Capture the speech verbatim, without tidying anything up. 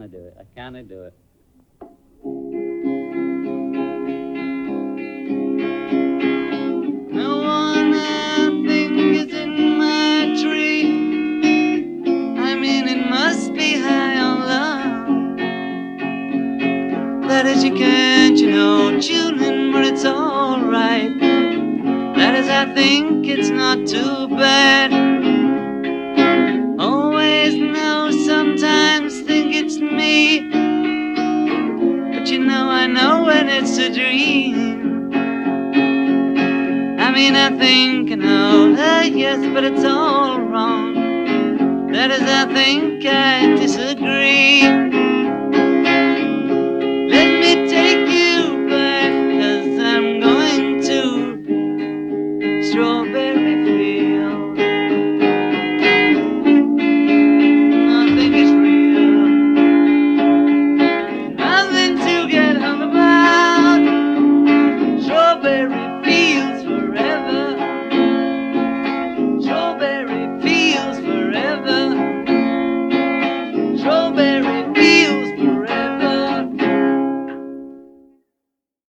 I do it? I can't I do it? No one I think is in my tree. I mean, it must be high on love. That is, you can't, you know, tune in, but it's alright. That is, I think it's not too bad. Always know, sometimes think it's me. But you know, I know when it's a dream. I mean, I think I know, uh, yes, but it's all wrong. That is, I think I disagree.